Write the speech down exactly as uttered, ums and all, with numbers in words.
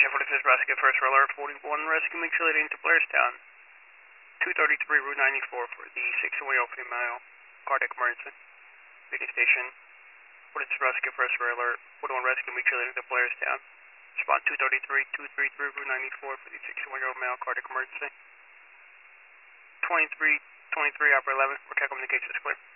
Station forty-six, rescue first alert, forty-one, rescue mutual aid into Blairstown. two thirty-three, Route ninety-four for the six-year-old female, cardiac emergency. Reading Station forty-six, rescue first alert, forty-one, rescue mutual aid into Blairstown. Spot two thirty-three, two thirty-three, Route ninety-four for the six-year-old male, cardiac emergency. twenty-three, twenty-three, Opera eleven, Mercado communications clear.